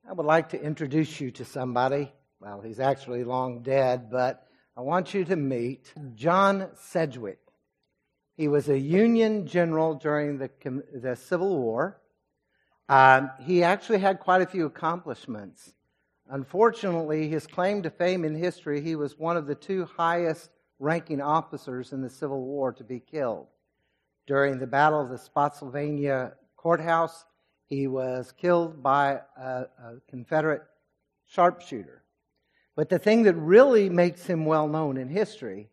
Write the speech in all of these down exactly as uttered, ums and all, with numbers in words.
I would like to introduce you to somebody. Well, he's actually long dead, but I want you to meet John Sedgwick. He was a Union general during the, the Civil War. Um, he actually had quite a few accomplishments. Unfortunately, his claim to fame in history, he was one of the two highest ranking officers in the Civil War to be killed. During the Battle of the Spotsylvania Courthouse, he was killed by a, a Confederate sharpshooter. But the thing that really makes him well known in history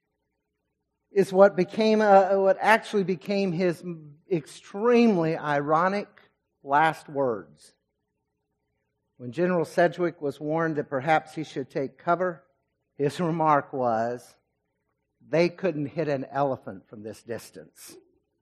is what became a, what actually became his extremely ironic last words. When General Sedgwick was warned that perhaps he should take cover, his remark was, "They couldn't hit an elephant from this distance."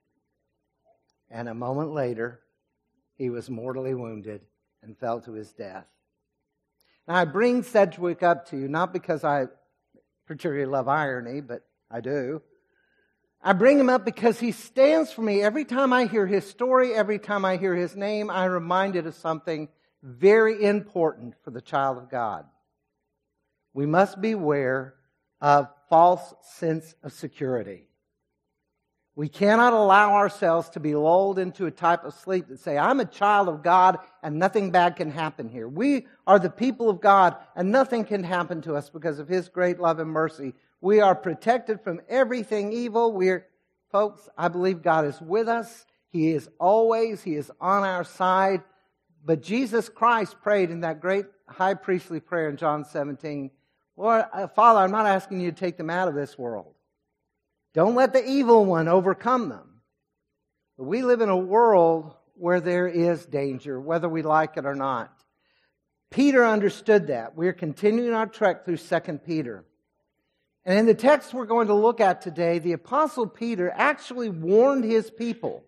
And a moment later, he was mortally wounded and fell to his death. Now, I bring Sedgwick up to you, not because I particularly love irony, but I do. I bring him up because he stands for me. Every time I hear his story, every time I hear his name, I'm reminded of something very important for the child of God. We must beware of false sense of security. We cannot allow ourselves to be lulled into a type of sleep that say, I'm a child of God and nothing bad can happen here. We are the people of God and nothing can happen to us because of His great love and mercy. We are protected from everything evil. We're, folks, I believe God is with us. He is always, He is on our side. But Jesus Christ prayed in that great high priestly prayer in John seventeen, Lord, uh, Father, I'm not asking you to take them out of this world. Don't let the evil one overcome them. But we live in a world where there is danger, whether we like it or not. Peter understood that. We're continuing our trek through Second Peter. And in the text we're going to look at today, the Apostle Peter actually warned his people.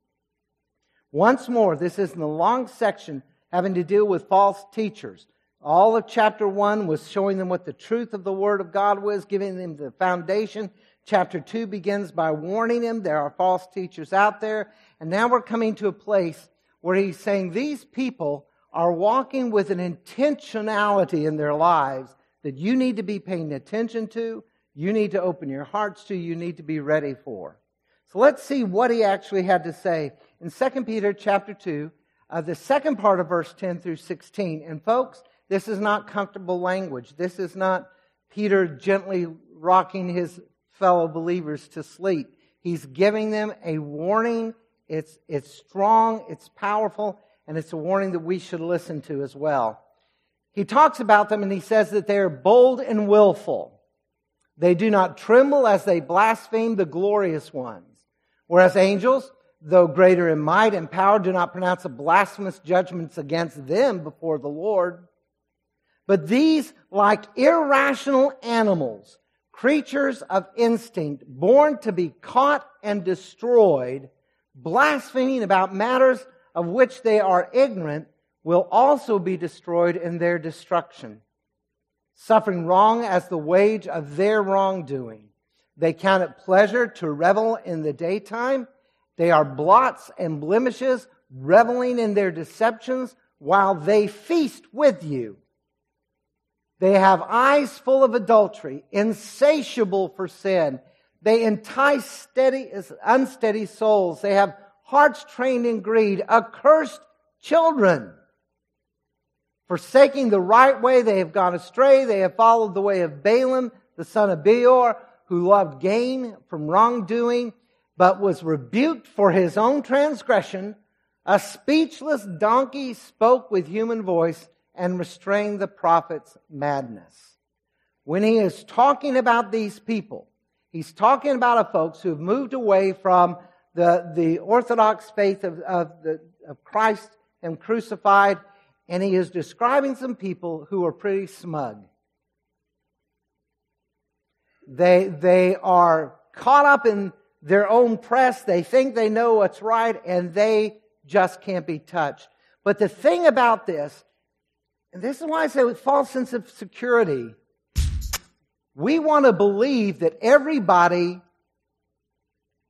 Once more, this is in the long section having to deal with false teachers. All of chapter one was showing them what the truth of the Word of God was, giving them the foundation. Chapter two begins by warning them there are false teachers out there. And now we're coming to a place where he's saying these people are walking with an intentionality in their lives that you need to be paying attention to, you need to open your hearts to, you need to be ready for. So let's see what he actually had to say in Second Peter chapter two, uh, the second part of verse ten through sixteen. And folks, this is not comfortable language. This is not Peter gently rocking his fellow believers to sleep. He's giving them a warning. It's, it's strong, it's powerful, and it's a warning that we should listen to as well. He talks about them and he says that they are bold and willful. They do not tremble as they blaspheme the glorious ones. Whereas angels, though greater in might and power, do not pronounce a blasphemous judgments against them before the Lord. But these, like irrational animals, creatures of instinct, born to be caught and destroyed, blaspheming about matters of which they are ignorant, will also be destroyed in their destruction, suffering wrong as the wage of their wrongdoing. They count it pleasure to revel in the daytime. They are blots and blemishes, reveling in their deceptions while they feast with you. They have eyes full of adultery, insatiable for sin. They entice steady, unsteady souls. They have hearts trained in greed, accursed children. Forsaking the right way, they have gone astray. They have followed the way of Balaam, the son of Beor, who loved gain from wrongdoing, but was rebuked for his own transgression. A speechless donkey spoke with human voice and restrained the prophet's madness. When he is talking about these people, he's talking about a folks who have moved away from the, the orthodox faith of, of, the, of Christ and crucified, and he is describing some people who are pretty smug. They, they are caught up in their own press. They think they know what's right, and they just can't be touched. But the thing about this, and this is why I say with false sense of security, we want to believe that everybody,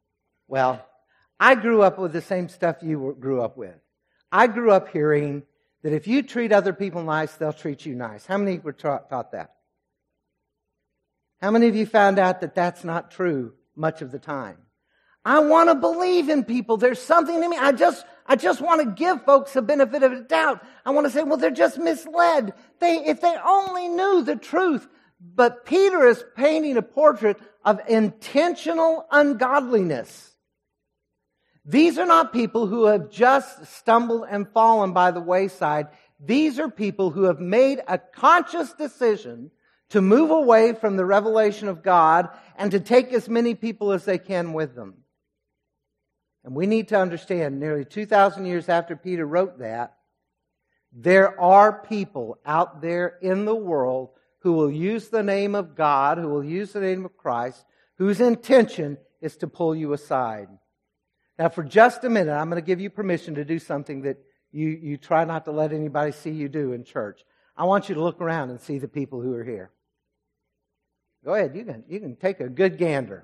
well, I grew up with the same stuff you grew up with. I grew up hearing That if you treat other people nice, they'll treat you nice. How many were taught, taught that? How many of you found out that that's not true much of the time? I want to believe in people. There's something in me. I just, I just want to give folks a benefit of the doubt. I want to say, well, they're just misled. They, if they only knew the truth. But Peter is painting a portrait of intentional ungodliness. These are not people who have just stumbled and fallen by the wayside. These are people who have made a conscious decision to move away from the revelation of God and to take as many people as they can with them. And we need to understand, nearly two thousand years after Peter wrote that, there are people out there in the world who will use the name of God, who will use the name of Christ, whose intention is to pull you aside. Now, for just a minute, I'm going to give you permission to do something that you, you try not to let anybody see you do in church. I want you to look around and see the people who are here. Go ahead, you can, you can take a good gander.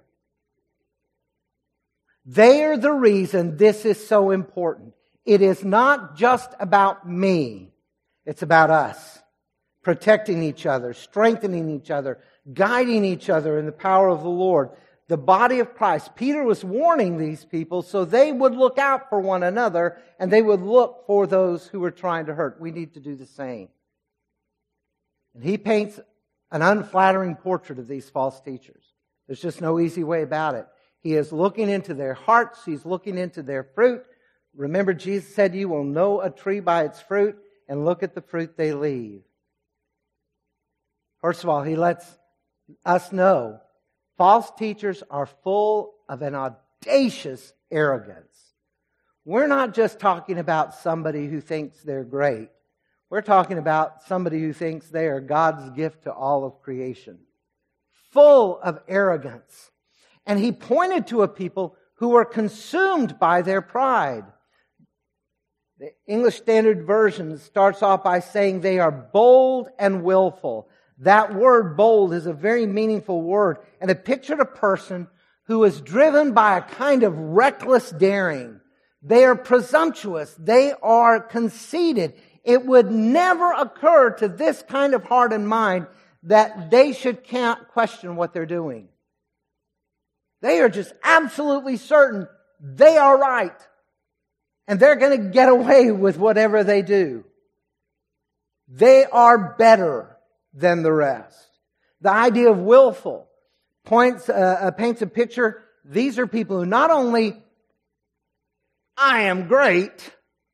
They are the reason this is so important. It is not just about me. It's about us. Protecting each other, strengthening each other, guiding each other in the power of the Lord. The body of Christ. Peter was warning these people so they would look out for one another and they would look for those who were trying to hurt. We need to do the same. And he paints an unflattering portrait of these false teachers. There's just no easy way about it. He is looking into their hearts. He's looking into their fruit. Remember, Jesus said, you will know a tree by its fruit, and look at the fruit they leave. First of all, he lets us know false teachers are full of an audacious arrogance. We're not just talking about somebody who thinks they're great. We're talking about somebody who thinks they are God's gift to all of creation. Full of arrogance. And he pointed to a people who were consumed by their pride. The English Standard Version starts off by saying they are bold and willful. That word bold is a very meaningful word, and it pictured a person who is driven by a kind of reckless daring. They are presumptuous. They are conceited. It would never occur to this kind of heart and mind that they should can't question what they're doing. They are just absolutely certain they are right. And they're going to get away with whatever they do. They are better than the rest. The idea of willful points, uh, paints a picture. These are people who not only, I am great,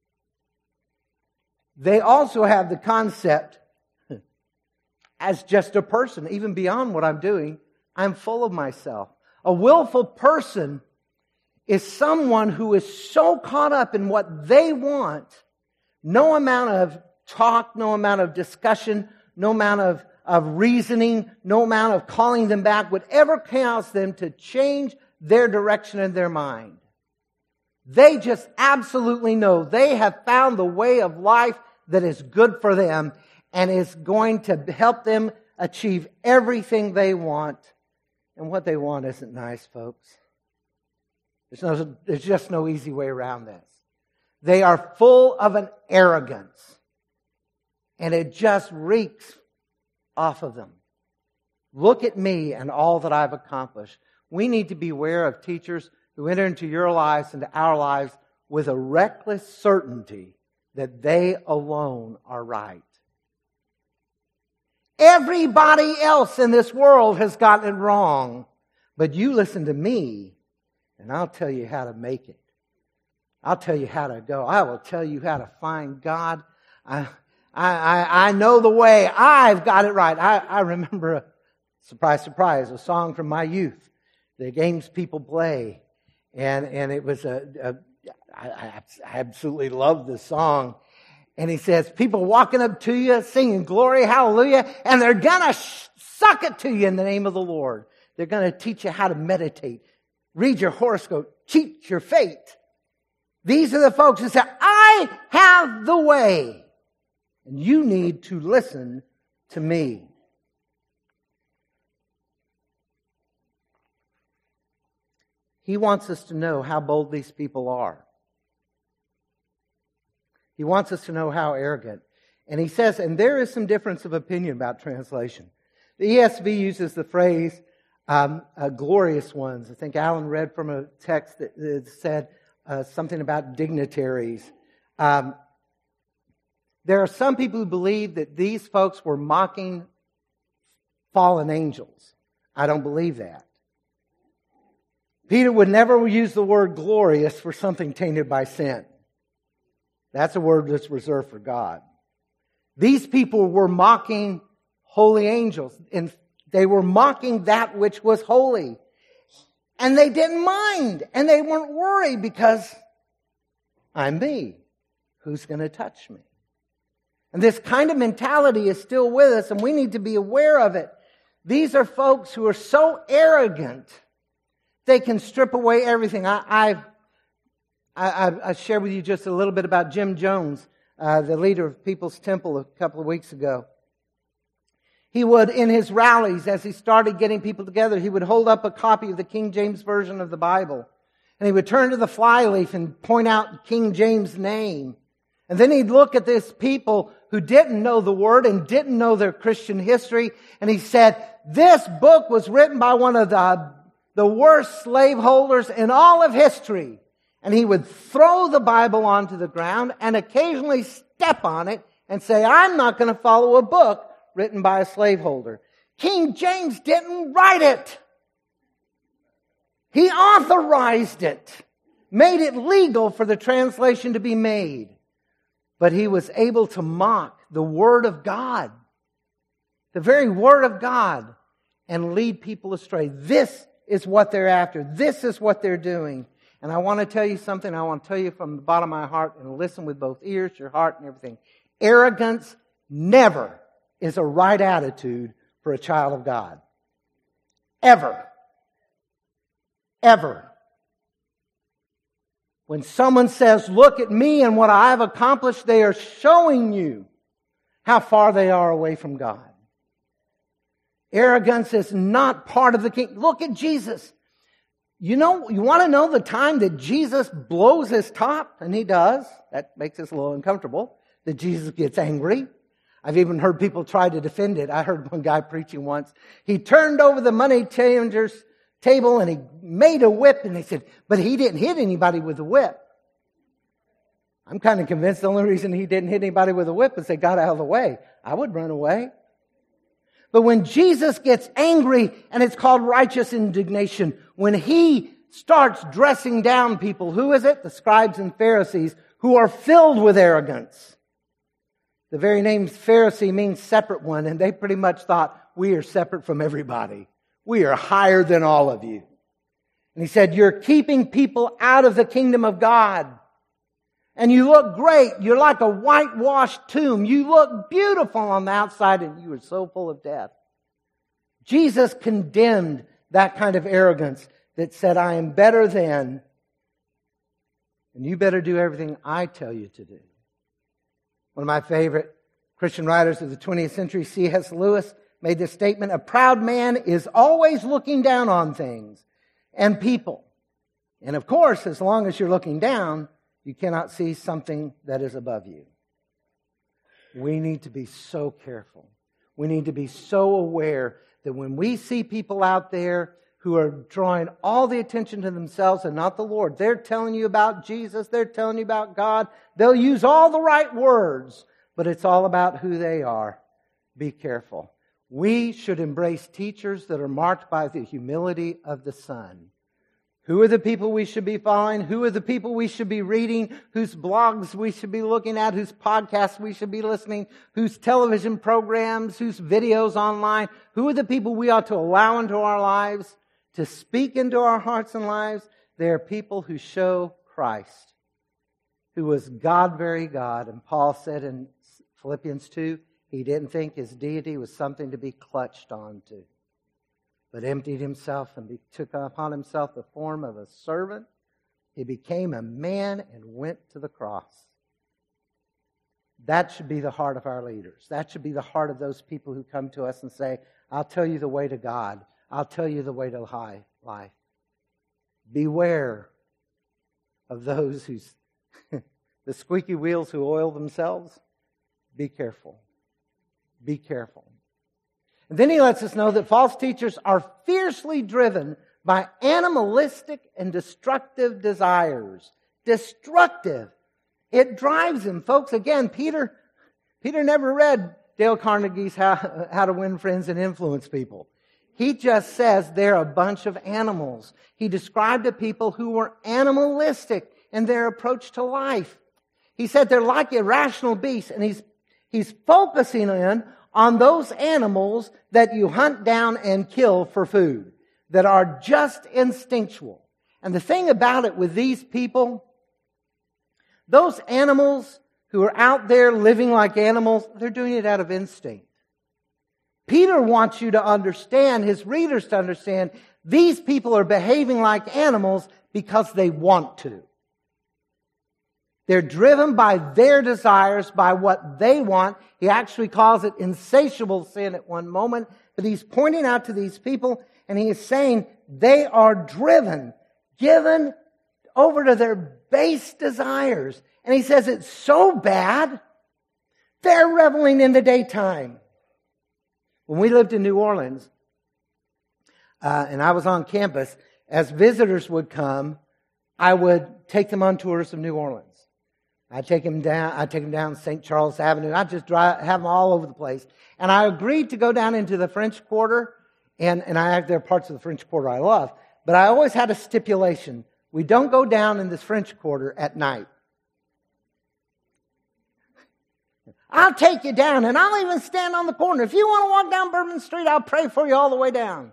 they also have the concept as just a person, even beyond what I'm doing, I'm full of myself. A willful person is someone who is so caught up in what they want, no amount of talk, no amount of discussion, no amount of, of reasoning, no amount of calling them back would ever cause them to change their direction in their mind. They just absolutely know they have found the way of life that is good for them and is going to help them achieve everything they want. And what they want isn't nice, folks. There's, no, there's just no easy way around this. They are full of an arrogance. And it just reeks off of them. Look at me and all that I've accomplished. We need to beware of teachers who enter into your lives, into our lives, with a reckless certainty that they alone are right. Everybody else in this world has gotten it wrong. But you listen to me, and I'll tell you how to make it. I'll tell you how to go. I will tell you how to find God. I, I, I know the way. I've got it right. I, I remember, a, surprise, surprise, a song from my youth, the games people play. And, and it was a, a I, I absolutely love this song. And he says, people walking up to you, singing glory, hallelujah, and they're going to sh- suck it to you in the name of the Lord. They're going to teach you how to meditate, read your horoscope, cheat your fate. These are the folks who say, I have the way, and you need to listen to me. He wants us to know how bold these people are. He wants us to know how arrogant. And he says, and there is some difference of opinion about translation. The E S V uses the phrase, um, uh, glorious ones. I think Alan read from a text that, that said uh, something about dignitaries. Um, there are some people who believe that these folks were mocking fallen angels. I don't believe that. Peter would never use the word glorious for something tainted by sin. That's a word that's reserved for God. These people were mocking holy angels, and they were mocking that which was holy. And they didn't mind, and they weren't worried because I'm me. Who's going to touch me? And this kind of mentality is still with us, and we need to be aware of it. These are folks who are so arrogant, they can strip away everything. I, I've, I, I shared with you just a little bit about Jim Jones, uh, the leader of People's Temple a couple of weeks ago. He would, in his rallies, as he started getting people together, he would hold up a copy of the King James Version of the Bible. And he would turn to the flyleaf and point out King James' name. And then he'd look at this people who didn't know the Word and didn't know their Christian history. And he said, this book was written by one of the, the worst slaveholders in all of history. And he would throw the Bible onto the ground and occasionally step on it and say, I'm not going to follow a book written by a slaveholder. King James didn't write it. He authorized it, made it legal for the translation to be made. But he was able to mock the Word of God, the very Word of God, and lead people astray. This is what they're after. This is what they're doing. And I want to tell you something. I want to tell you from the bottom of my heart, and listen with both ears, your heart, and everything. Arrogance never is a right attitude for a child of God. Ever. Ever. When someone says, look at me and what I've accomplished, they are showing you how far they are away from God. Arrogance is not part of the kingdom. Look at Jesus. You know, you want to know the time that Jesus blows his top? And he does. That makes us a little uncomfortable, that Jesus gets angry. I've even heard people try to defend it. I heard one guy preaching once. He turned over the money changer's table and he made a whip, and they said, but he didn't hit anybody with the whip. I'm kind of convinced the only reason he didn't hit anybody with a whip is they got out of the way. I would run away. But when Jesus gets angry, and it's called righteous indignation, when he starts dressing down people, who is it? The scribes and Pharisees, who are filled with arrogance. The very name Pharisee means separate one, and they pretty much thought, we are separate from everybody. We are higher than all of you. And he said, you're keeping people out of the kingdom of God. And you look great. You're like a whitewashed tomb. You look beautiful on the outside, and you are so full of death. Jesus condemned that kind of arrogance that said, I am better than, and you better do everything I tell you to do. One of my favorite Christian writers of the twentieth century, C S Lewis, made this statement, a proud man is always looking down on things and people. And of course, as long as you're looking down, you cannot see something that is above you. We need to be so careful. We need to be so aware that when we see people out there who are drawing all the attention to themselves and not the Lord, they're telling you about Jesus, they're telling you about God, they'll use all the right words, but it's all about who they are. Be careful. We should embrace teachers that are marked by the humility of the Son. Who are the people we should be following? Who are the people we should be reading? Whose blogs we should be looking at? Whose podcasts we should be listening? Whose television programs? Whose videos online? Who are the people we ought to allow into our lives, to speak into our hearts and lives? They are people who show Christ, who was God, very God. And Paul said in Philippians two, he didn't think his deity was something to be clutched onto, but emptied himself and took upon himself the form of a servant. He became a man and went to the cross. That should be the heart of our leaders. That should be the heart of those people who come to us and say, I'll tell you the way to God. I'll tell you the way to life. Beware of those whose the squeaky wheels who oil themselves, be careful. Be careful. And then he lets us know that false teachers are fiercely driven by animalistic and destructive desires. Destructive. It drives him. Folks, again, Peter, Peter never read Dale Carnegie's How, How to Win Friends and Influence People. He just says they're a bunch of animals. He described the people who were animalistic in their approach to life. He said they're like irrational beasts, and he's, he's focusing in on those animals that you hunt down and kill for food, that are just instinctual. And the thing about it with these people, those animals who are out there living like animals, they're doing it out of instinct. Peter wants you to understand, his readers to understand, these people are behaving like animals because they want to. They're driven by their desires, by what they want. He actually calls it insatiable sin at one moment. But he's pointing out to these people, and he is saying they are driven, given over to their base desires. And he says it's so bad, they're reveling in the daytime. When we lived in New Orleans, uh, and I was on campus, as visitors would come, I would take them on tours of New Orleans. I'd take them down, I'd take them down Saint Charles Avenue. I'd just drive, have them all over the place. And I agreed to go down into the French Quarter, and, and I, there are parts of the French Quarter I love, but I always had a stipulation. We don't go down in this French Quarter at night. I'll take you down, and I'll even stand on the corner. If you want to walk down Bourbon Street, I'll pray for you all the way down.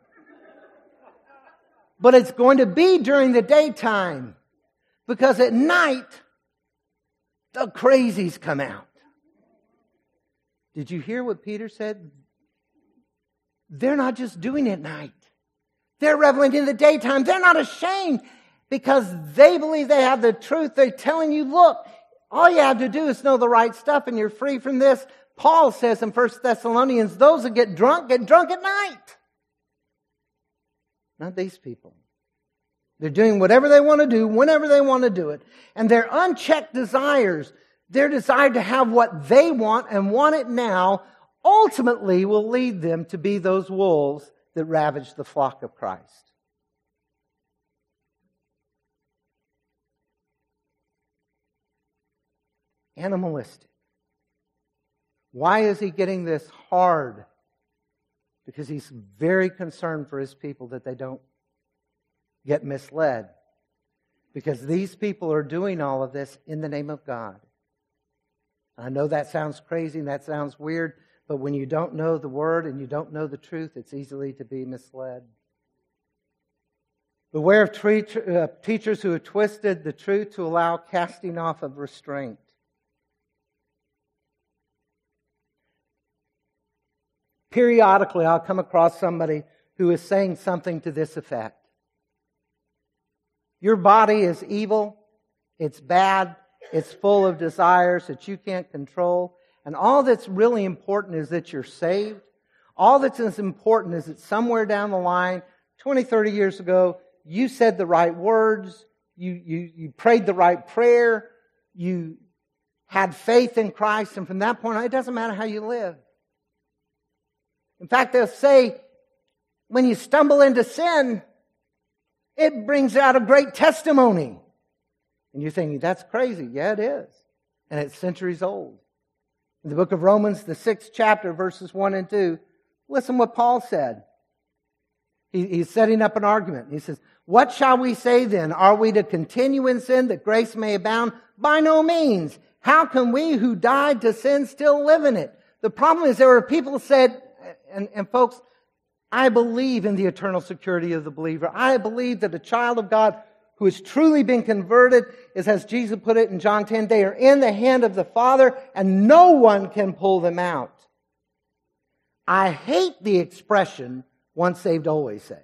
But it's going to be during the daytime, because at night, the crazies come out. Did you hear what Peter said? They're not just doing it at night. They're reveling in the daytime. They're not ashamed because they believe they have the truth. They're telling you, look, all you have to do is know the right stuff and you're free from this. Paul says in First Thessalonians, those that get drunk, get drunk at night. Not these people. They're doing whatever they want to do, whenever they want to do it. And their unchecked desires, their desire to have what they want and want it now, ultimately will lead them to be those wolves that ravage the flock of Christ. Animalistic. Why is he getting this hard? Because he's very concerned for his people that they don't get misled. Because these people are doing all of this in the name of God. I know that sounds crazy and that sounds weird, but when you don't know the Word and you don't know the truth, it's easily to be misled. Beware of tre- uh, teachers who have twisted the truth to allow casting off of restraint. Periodically, I'll come across somebody who is saying something to this effect. Your body is evil, it's bad, it's full of desires that you can't control, and all that's really important is that you're saved. All that's important is that somewhere down the line, twenty, thirty years ago, you said the right words, you, you, you prayed the right prayer, you had faith in Christ, and from that point on, it doesn't matter how you live. In fact, they'll say, when you stumble into sin, it brings out a great testimony. And you're thinking, that's crazy. Yeah, it is. And it's centuries old. In the book of Romans, the sixth chapter, verses one and two, listen what Paul said. He, he's setting up an argument. He says, what shall we say then? Are we to continue in sin that grace may abound? By no means. How can we who died to sin still live in it? The problem is there were people who said, and, and folks, I believe in the eternal security of the believer. I believe that a child of God who has truly been converted is, as Jesus put it in John ten, they are in the hand of the Father and no one can pull them out. I hate the expression, once saved, always saved.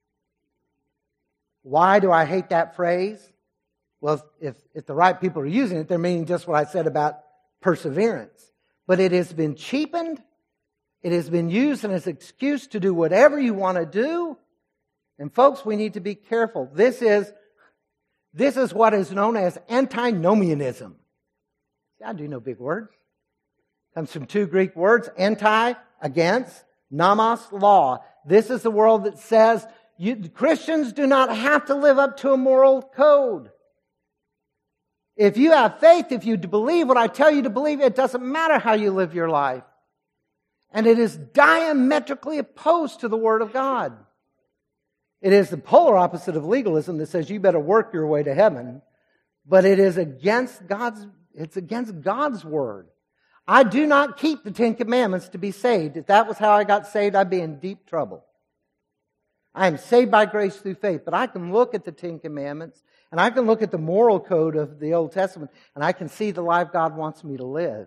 Why do I hate that phrase? Well, if, if the right people are using it, they're meaning just what I said about perseverance. But it has been cheapened. It has been used as an excuse to do whatever you want to do. And folks, we need to be careful. This is, this is what is known as antinomianism. I do no big word. Comes from two Greek words, anti, against, nomos, law. This is the world that says you, Christians do not have to live up to a moral code. If you have faith, if you believe what I tell you to believe, it doesn't matter how you live your life. And it is diametrically opposed to the Word of God. It is the polar opposite of legalism that says you better work your way to heaven. But it is against God's, it's against God's Word. I do not keep the Ten Commandments to be saved. If that was how I got saved, I'd be in deep trouble. I am saved by grace through faith, but I can look at the Ten Commandments and I can look at the moral code of the Old Testament and I can see the life God wants me to live.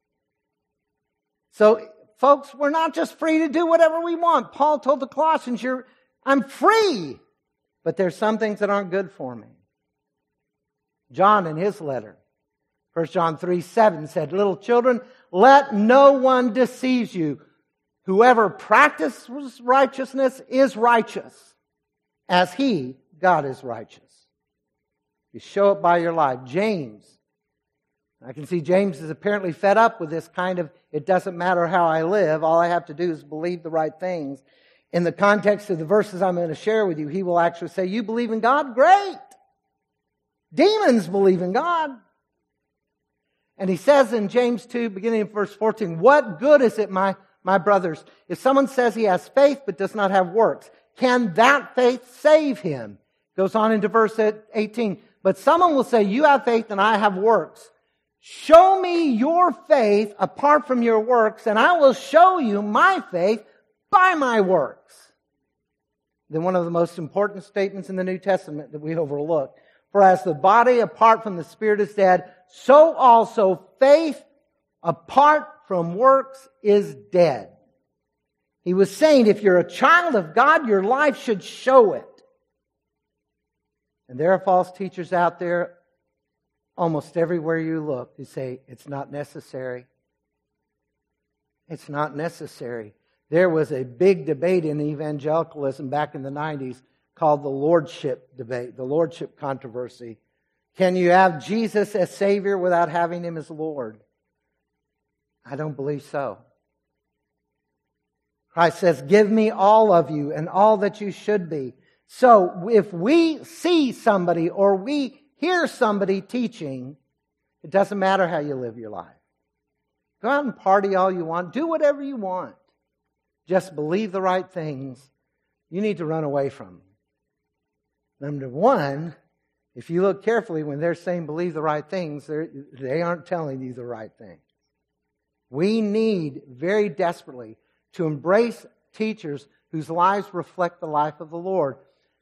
So, folks, we're not just free to do whatever we want. Paul told the Colossians, You're, I'm free, but there's some things that aren't good for me. John in his letter, First John three seven said, Little children, let no one deceive you. Whoever practices righteousness is righteous, as he, God, is righteous. You show it by your life. James, I can see James is apparently fed up with this kind of, it doesn't matter how I live, all I have to do is believe the right things. In the context of the verses I'm going to share with you, he will actually say, you believe in God? Great! Demons believe in God. And he says in James two, beginning in verse fourteen, what good is it, my, my brothers, if someone says he has faith but does not have works? Can that faith save him? Goes on into verse eighteen. But someone will say, you have faith and I have works. Show me your faith apart from your works, and I will show you my faith by my works. Then one of the most important statements in the New Testament that we overlook. For as the body apart from the Spirit is dead, so also faith apart from works is dead. He was saying if you're a child of God, your life should show it. And there are false teachers out there almost everywhere you look who say it's not necessary. It's not necessary. There was a big debate in evangelicalism back in the nineties called the Lordship debate, the Lordship controversy. Can you have Jesus as Savior without having Him as Lord? I don't believe so. Christ says, give me all of you and all that you should be. So if we see somebody or we hear somebody teaching, it doesn't matter how you live your life. Go out and party all you want. Do whatever you want. Just believe the right things. You need to run away from them. Number one, if you look carefully when they're saying believe the right things, they aren't telling you the right thing. We need very desperately to embrace teachers whose lives reflect the life of the Lord.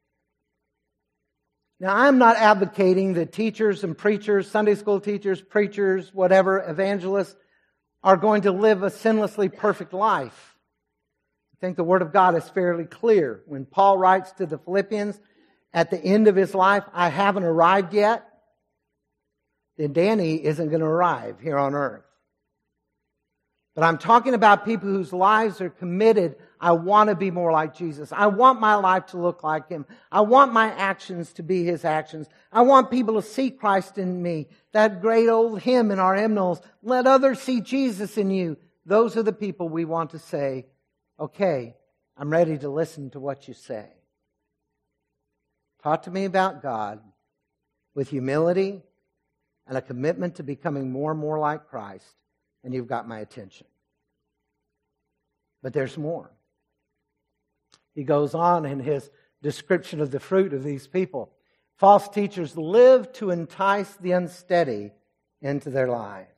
Now, I'm not advocating that teachers and preachers, Sunday school teachers, preachers, whatever, evangelists, are going to live a sinlessly perfect life. I think the Word of God is fairly clear. When Paul writes to the Philippians, at the end of his life, I haven't arrived yet, then Danny isn't going to arrive here on earth. But I'm talking about people whose lives are committed. I want to be more like Jesus. I want my life to look like Him. I want my actions to be His actions. I want people to see Christ in me. That great old hymn in our hymnals, let others see Jesus in you. Those are the people we want to say, okay, I'm ready to listen to what you say. Talk to me about God with humility and a commitment to becoming more and more like Christ, and you've got my attention. But there's more. He goes on in his description of the fruit of these people. False teachers live to entice the unsteady into their lives.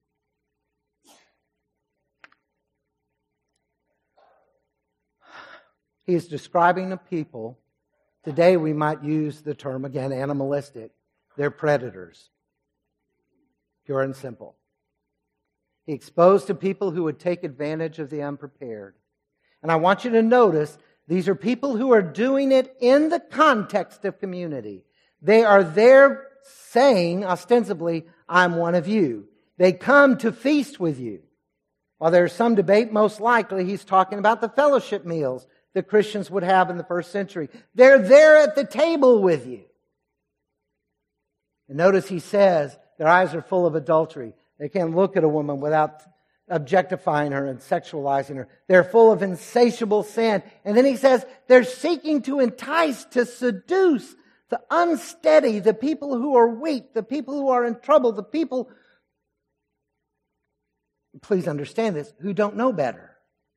He is describing a people. Today we might use the term, again, animalistic. They're predators. Pure and simple. He exposed to people who would take advantage of the unprepared. And I want you to notice, these are people who are doing it in the context of community. They are there saying, ostensibly, I'm one of you. They come to feast with you. While there's some debate, most likely he's talking about the fellowship meals that Christians would have in the first century. They're there at the table with you. And notice he says, their eyes are full of adultery. They can't look at a woman without objectifying her and sexualizing her. They're full of insatiable sin. And then he says they're seeking to entice, to seduce the unsteady, the people who are weak, the people who are in trouble, the people, please understand this, who don't know better.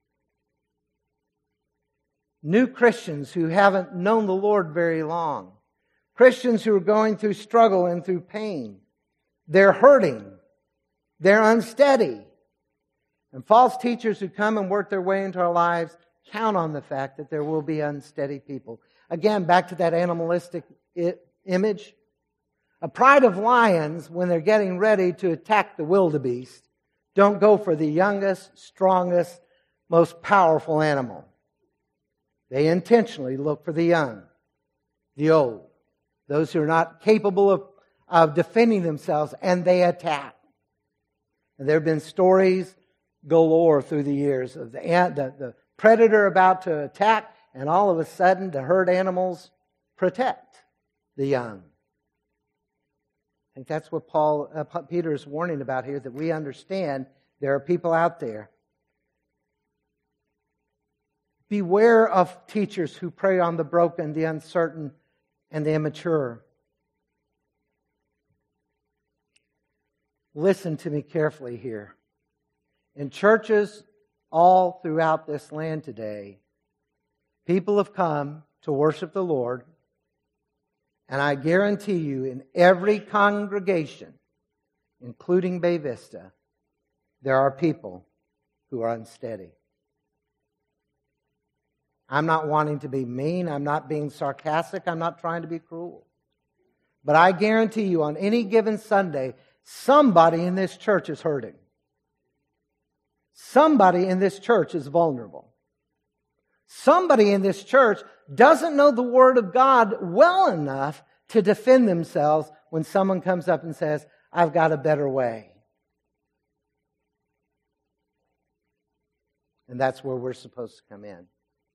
New Christians who haven't known the Lord very long. Christians who are going through struggle and through pain. They're hurting. They're unsteady. And false teachers who come and work their way into our lives count on the fact that there will be unsteady people. Again, back to that animalistic image. A pride of lions, when they're getting ready to attack the wildebeest, don't go for the youngest, strongest, most powerful animal. They intentionally look for the young, the old, those who are not capable of, of defending themselves, and they attack. And there have been stories galore through the years of the, the, the predator about to attack, and all of a sudden the herd animals protect the young. I think that's what Paul, uh, Peter is warning about here, that we understand there are people out there. Beware of teachers who prey on the broken, the uncertain, and the immature. Listen to me carefully here. In churches all throughout this land today, people have come to worship the Lord, and I guarantee you in every congregation, including Bay Vista, there are people who are unsteady. I'm not wanting to be mean. I'm not being sarcastic. I'm not trying to be cruel. But I guarantee you on any given Sunday, somebody in this church is hurting. Somebody in this church is vulnerable. Somebody in this church doesn't know the Word of God well enough to defend themselves when someone comes up and says, I've got a better way. And that's where we're supposed to come in.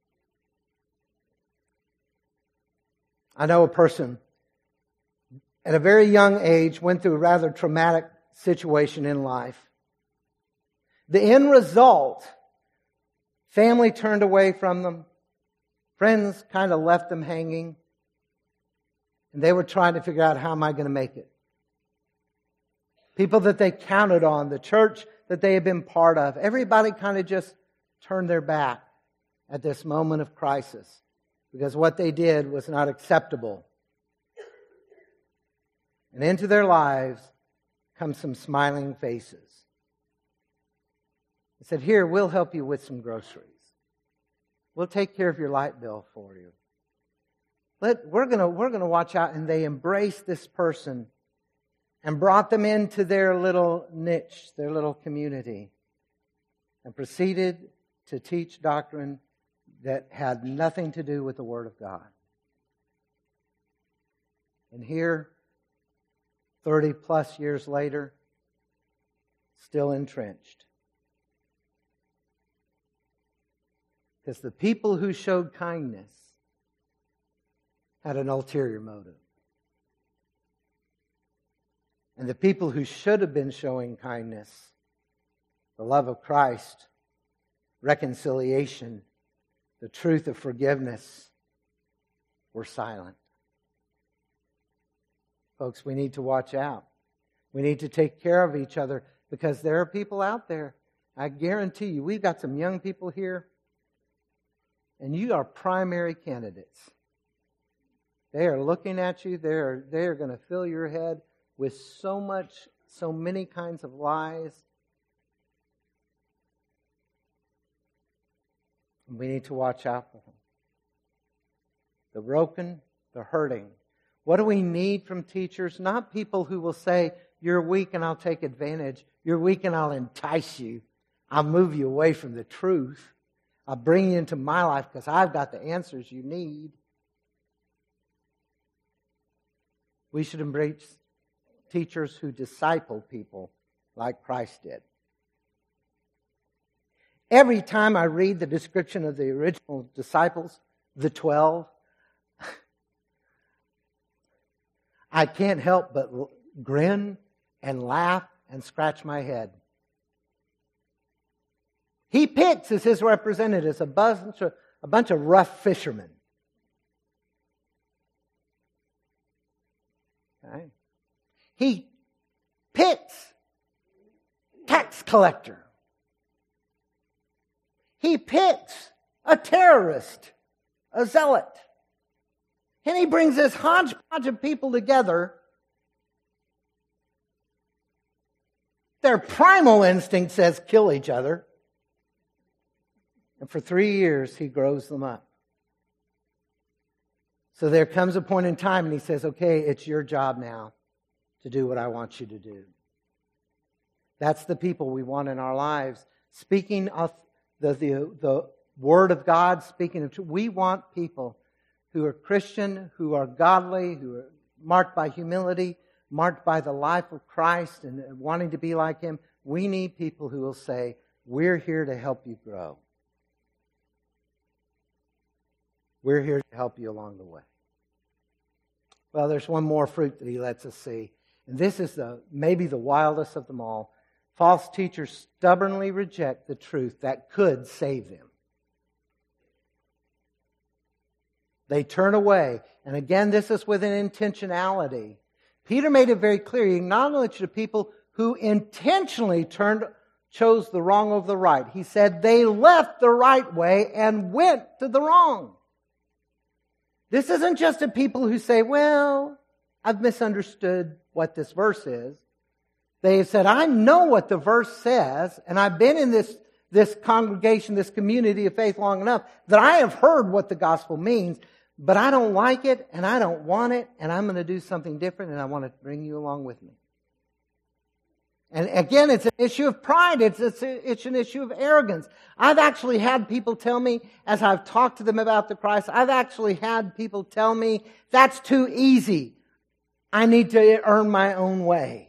I know a person at a very young age went through a rather traumatic situation in life. The end result, family turned away from them. Friends kind of left them hanging. And they were trying to figure out, how am I going to make it? People that they counted on, the church that they had been part of, everybody kind of just turned their back at this moment of crisis, because what they did was not acceptable. And into their lives come some smiling faces. They said, here, we'll help you with some groceries. We'll take care of your light bill for you. Let, we're going we're going to watch out. And they embraced this person and brought them into their little niche, their little community, and proceeded to teach doctrine that had nothing to do with the Word of God. And here, thirty plus years later, still entrenched. Because the people who showed kindness had an ulterior motive. And the people who should have been showing kindness, the love of Christ, reconciliation, the truth of forgiveness, were silent. Folks, we need to watch out. We need to take care of each other, because there are people out there. I guarantee you, we've got some young people here, and you are primary candidates. They are looking at you. They are, they are going to fill your head with so much, so many kinds of lies. And we need to watch out for them. The broken, the hurting. What do we need from teachers? Not people who will say, you're weak and I'll take advantage. You're weak and I'll entice you. I'll move you away from the truth. I'll bring you into my life because I've got the answers you need. We should embrace teachers who disciple people like Christ did. Every time I read the description of the original disciples, the twelve, I can't help but grin and laugh and scratch my head. He picks as his representatives a bunch of, a bunch of rough fishermen. Okay. He picks tax collector. He picks a terrorist, a zealot. And he brings this hodgepodge of people together. Their primal instinct says kill each other. And for three years, he grows them up. So there comes a point in time and he says, okay, it's your job now to do what I want you to do. That's the people we want in our lives. Speaking of the, the, the Word of God, speaking of truth. We want people who are Christian, who are godly, who are marked by humility, marked by the life of Christ and wanting to be like Him. We need people who will say, we're here to help you grow. We're here to help you along the way. Well, there's one more fruit that he lets us see. And this is the maybe the wildest of them all. False teachers stubbornly reject the truth that could save them. They turn away. And again, this is with an intentionality. Peter made it very clear. He acknowledged the people who intentionally turned, chose the wrong over the right. He said they left the right way and went to the wrong. This isn't just the people who say, well, I've misunderstood what this verse is. They have said, I know what the verse says, and I've been in this, this congregation, this community of faith long enough that I have heard what the gospel means, but I don't like it, and I don't want it, and I'm going to do something different, and I want to bring you along with me. And again, it's an issue of pride. It's, it's, it's an issue of arrogance. I've actually had people tell me, as I've talked to them about the Christ, I've actually had people tell me, that's too easy. I need to earn my own way.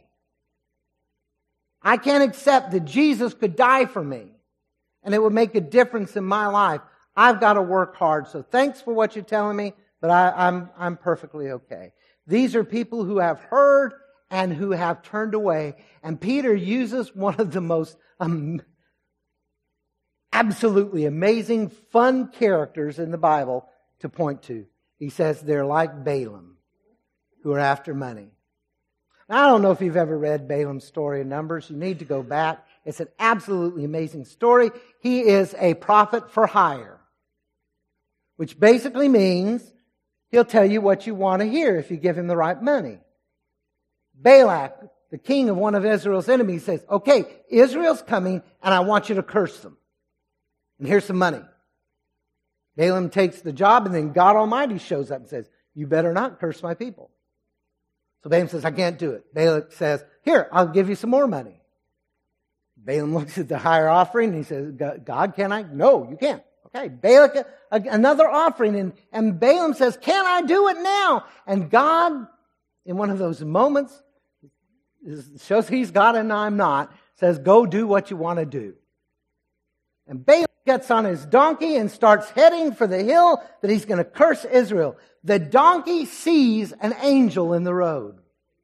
I can't accept that Jesus could die for me and it would make a difference in my life. I've got to work hard. So thanks for what you're telling me, but I, I'm, I'm perfectly okay. These are people who have heard and who have turned away. And Peter uses one of the most um, absolutely amazing, fun characters in the Bible to point to. He says they're like Balaam, who are after money. Now, I don't know if you've ever read Balaam's story in Numbers. You need to go back. It's an absolutely amazing story. He is a prophet for hire, which basically means he'll tell you what you want to hear if you give him the right money. Balak, the king of one of Israel's enemies, says, okay, Israel's coming and I want you to curse them. And here's some money. Balaam takes the job and then God Almighty shows up and says, you better not curse my people. So Balaam says, I can't do it. Balak says, here, I'll give you some more money. Balaam looks at the higher offering and he says, God, can I? No, you can't. Okay, Balak, another offering. And, and Balaam says, can I do it now? And God, in one of those moments, shows he's God and I'm not, says, go do what you want to do. And Balaam gets on his donkey and starts heading for the hill that he's going to curse Israel. The donkey sees an angel in the road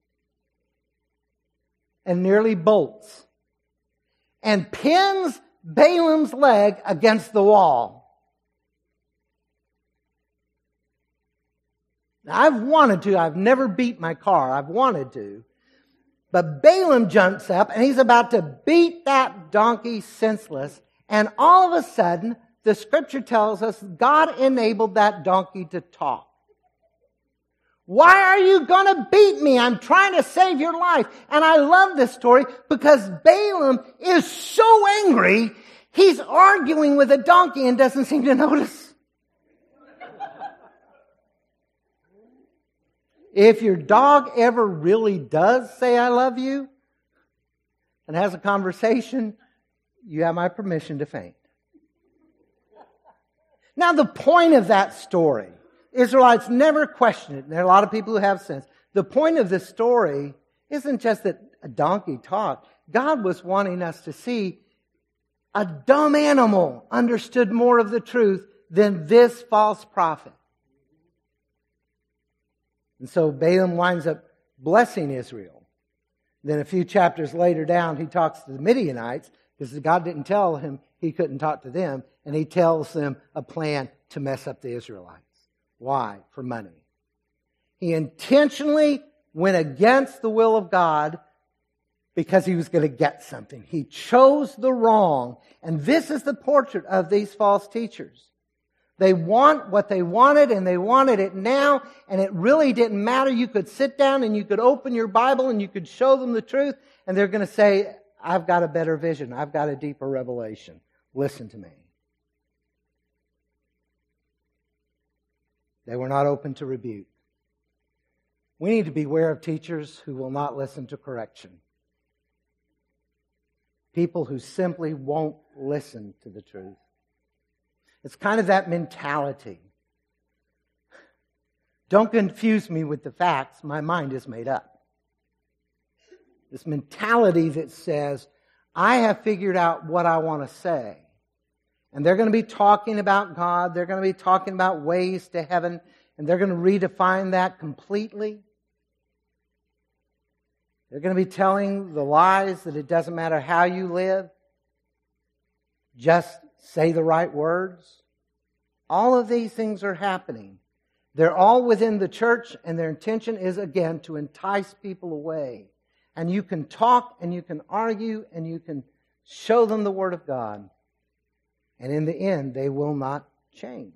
and nearly bolts and pins Balaam's leg against the wall. Now, I've wanted to. I've never beat my car. I've wanted to. But Balaam jumps up and he's about to beat that donkey senseless. And all of a sudden, the scripture tells us God enabled that donkey to talk. Why are you going to beat me? I'm trying to save your life. And I love this story because Balaam is so angry, he's arguing with a donkey and doesn't seem to notice. If your dog ever really does say I love you and has a conversation, you have my permission to faint. Now, the point of that story, Israelites never question it. There are a lot of people who have sense. The point of this story isn't just that a donkey talked. God was wanting us to see a dumb animal understood more of the truth than this false prophet. And so Balaam winds up blessing Israel. Then a few chapters later down, he talks to the Midianites because God didn't tell him he couldn't talk to them. And he tells them a plan to mess up the Israelites. Why? For money. He intentionally went against the will of God because he was going to get something. He chose the wrong. And this is the portrait of these false teachers. They want what they wanted, and they wanted it now, and it really didn't matter. You could sit down and you could open your Bible and you could show them the truth, and they're going to say, I've got a better vision. I've got a deeper revelation. Listen to me. They were not open to rebuke. We need to beware of teachers who will not listen to correction. People who simply won't listen to the truth. It's kind of that mentality. Don't confuse me with the facts. My mind is made up. This mentality that says, I have figured out what I want to say. And they're going to be talking about God. They're going to be talking about ways to heaven. And they're going to redefine that completely. They're going to be telling the lies that it doesn't matter how you live. Just say the right words. All of these things are happening. They're all within the church, and their intention is, again, to entice people away. And you can talk, and you can argue, and you can show them the Word of God. And in the end, they will not change.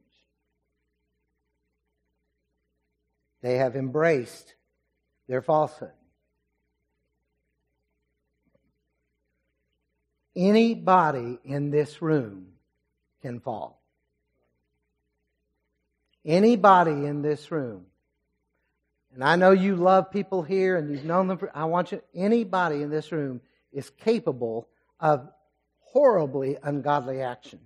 They have embraced their falsehood. Anybody in this room can fall. Anybody in this room. And I know you love people here and you've known them for, I want you, anybody in this room is capable of horribly ungodly actions.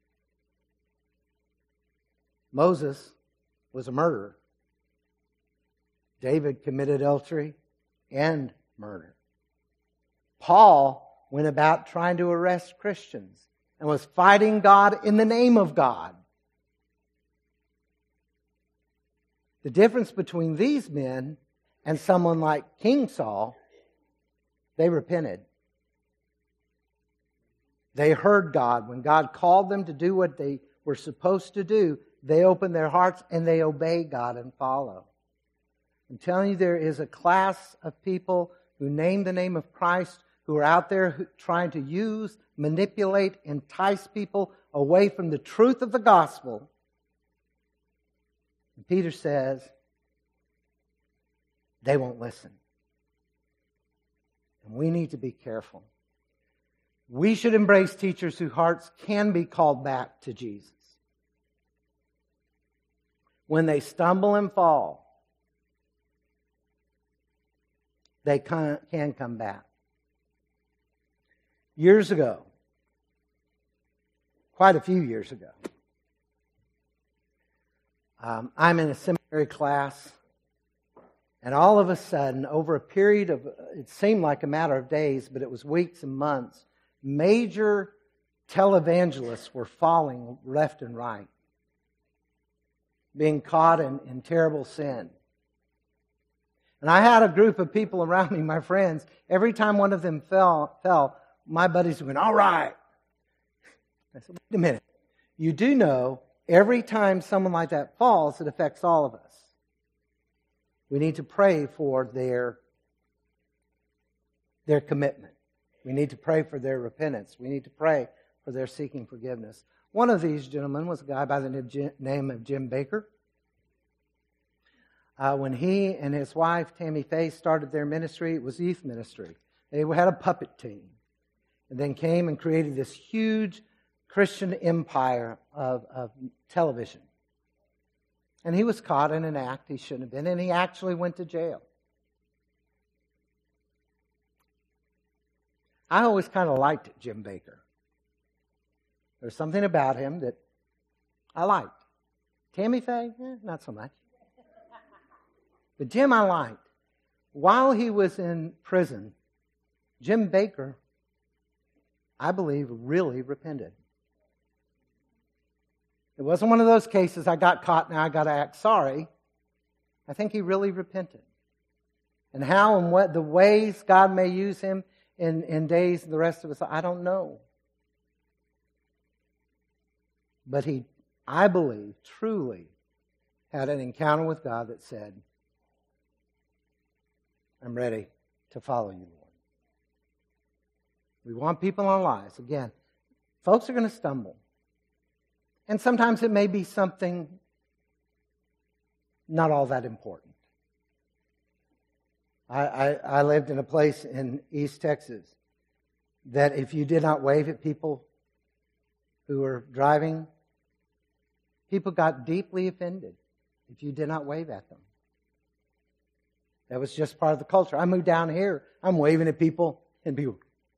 Moses was a murderer. David committed adultery and murder. Paul went about trying to arrest Christians and was fighting God in the name of God. The difference between these men and someone like King Saul, they repented. They heard God. When God called them to do what they were supposed to do, they opened their hearts and they obey God and follow. I'm telling you, there is a class of people who name the name of Christ, who are out there trying to use, manipulate, entice people away from the truth of the gospel. And Peter says, they won't listen. And we need to be careful. We should embrace teachers whose hearts can be called back to Jesus. When they stumble and fall, they can, can come back. Years ago, quite a few years ago, um, I'm in a seminary class, and all of a sudden, over a period of, it seemed like a matter of days, but it was weeks and months, major televangelists were falling left and right, being caught in, in terrible sin. And I had a group of people around me, my friends. Every time one of them fell, fell, my buddies went, all right. I said, wait a minute. You do know every time someone like that falls, it affects all of us. We need to pray for their, their commitment. We need to pray for their repentance. We need to pray for their seeking forgiveness. One of these gentlemen was a guy by the name of Jim Baker. Uh, when he and his wife, Tammy Faye, started their ministry, it was youth ministry. They had a puppet team. And then came and created this huge Christian empire of, of television. And he was caught in an act he shouldn't have been, and he actually went to jail. I always kind of liked Jim Baker. There's something about him that I liked. Tammy Faye, eh, not so much. But Jim I liked. While he was in prison, Jim Baker, I believe, really repented. It wasn't one of those cases, I got caught, now I got to act sorry. I think he really repented. And how and what the ways God may use him in, in days and the rest of us, I don't know. But he, I believe, truly had an encounter with God that said, I'm ready to follow you, Lord. We want people in our lives. Again, folks are going to stumble. And sometimes it may be something not all that important. I, I, I lived in a place in East Texas that if you did not wave at people who were driving, people got deeply offended if you did not wave at them. That was just part of the culture. I moved down here, I'm waving at people, and people,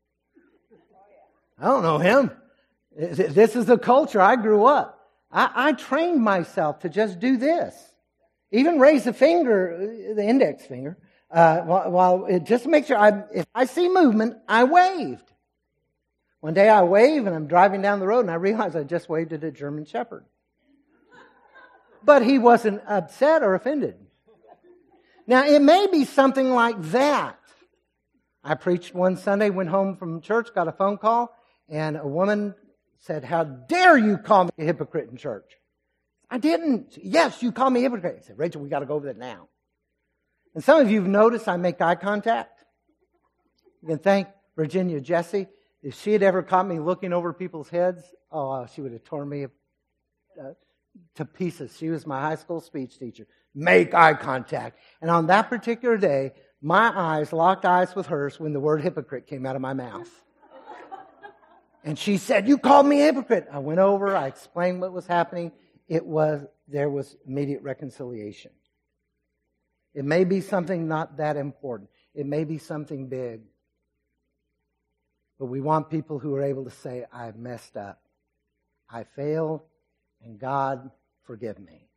I don't know him. This is the culture I grew up. I, I trained myself to just do this. Even raise the finger, the index finger, uh, while, while it, just to make sure, I, if I see movement, I waved. One day I wave and I'm driving down the road and I realize I just waved at a German Shepherd. But he wasn't upset or offended. Now, it may be something like that. I preached one Sunday, went home from church, got a phone call, and a woman said, how dare you call me a hypocrite in church? I didn't. Yes, you call me a hypocrite. I said, Rachel, we got to go over that now. And some of you have noticed I make eye contact. You can thank Virginia Jesse. If she had ever caught me looking over people's heads, oh, she would have torn me uh, to pieces. She was my high school speech teacher. Make eye contact. And on that particular day, my eyes locked eyes with hers when the word hypocrite came out of my mouth. And she said, you called me a hypocrite. I went over, I explained what was happening. It was, there was immediate reconciliation. It may be something not that important. It may be something big. But we want people who are able to say, I've messed up. I failed, and God, forgive me.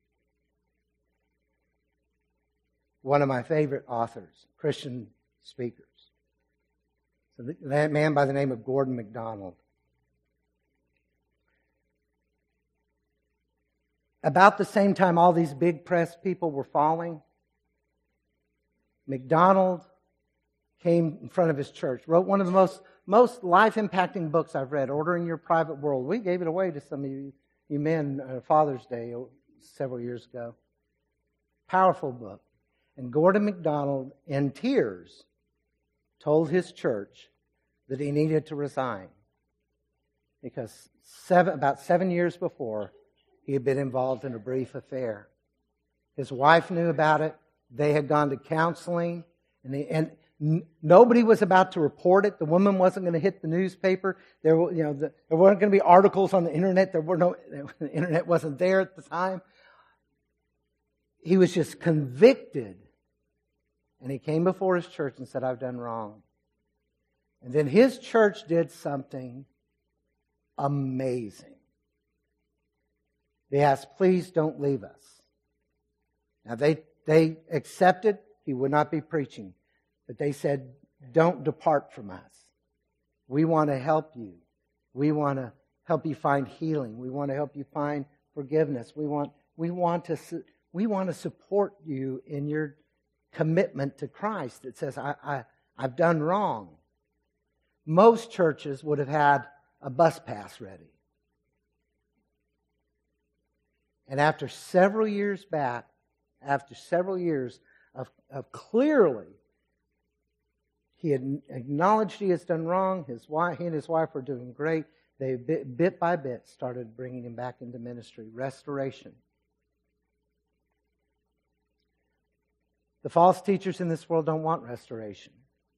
One of my favorite authors, Christian speakers, that man by the name of Gordon MacDonald. About the same time all these big press people were falling, MacDonald came in front of his church, wrote one of the most, most life-impacting books I've read, Ordering Your Private World. We gave it away to some of you, you men on Father's Day several years ago. Powerful book. And Gordon MacDonald, in tears, told his church that he needed to resign because seven, about seven years before, he had been involved in a brief affair. His wife knew about it. They had gone to counseling, and, they, and n- nobody was about to report it. The woman wasn't going to hit the newspaper. There, were, you know, the, there weren't going to be articles on the internet. There were no. The internet wasn't there at the time. He was just convicted, and he came before his church and said, "I've done wrong." And then his church did something amazing. They asked, please don't leave us. Now they, they accepted he would not be preaching. But they said, don't depart from us. We want to help you. We want to help you find healing. We want to help you find forgiveness. We want, we want to, we want to support you in your commitment to Christ. It says, I, I, I've done wrong. Most churches would have had a bus pass ready. And after several years back, after several years of, of clearly, he had acknowledged he has done wrong, his wife, he and his wife were doing great. They bit, bit by bit started bringing him back into ministry, restoration. The false teachers in this world don't want restoration.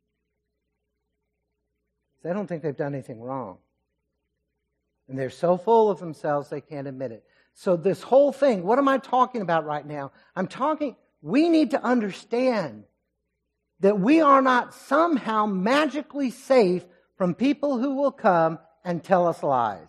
They don't think they've done anything wrong. And they're so full of themselves they can't admit it. So this whole thing, what am I talking about right now? I'm talking, we need to understand that we are not somehow magically safe from people who will come and tell us lies.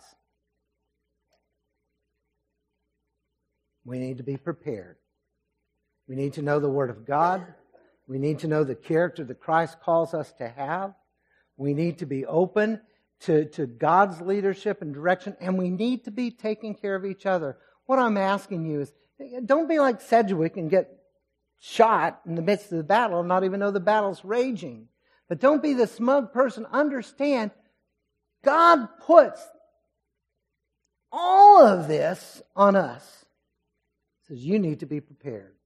We need to be prepared. We need to know the Word of God. We need to know the character that Christ calls us to have. We need to be open to, to God's leadership and direction, and we need to be taking care of each other. What I'm asking you is, don't be like Sedgwick and get shot in the midst of the battle and not even know the battle's raging. But don't be the smug person. Understand, God puts all of this on us. He says, you need to be prepared.